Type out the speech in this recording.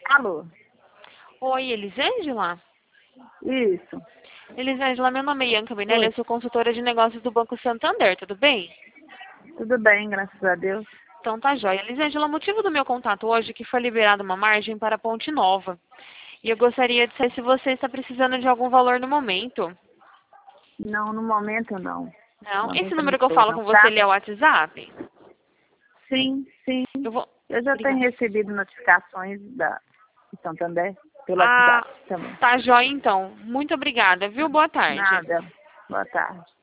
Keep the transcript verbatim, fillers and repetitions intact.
Alô? Oi, Elisângela? Isso. Elisângela, meu nome é Ianca Binelli, Oi. eu sou consultora de negócios do Banco Santander, tudo bem? Tudo bem, graças a Deus. Então tá jóia. Elisângela, o motivo do meu contato hoje é que foi liberada uma margem para a Ponte Nova. E eu gostaria de saber se você está precisando de algum valor no momento. Não, no momento não. No Não? Esse momento eu não número que eu estou, falo não, com você, tá? ele é o WhatsApp? Sim, sim. Eu vou... Eu já tenho Obrigada. recebido notificações da de Santander pelo Ah, WhatsApp também. tá jóia então. Muito obrigada, viu? Boa tarde. Nada. Boa tarde.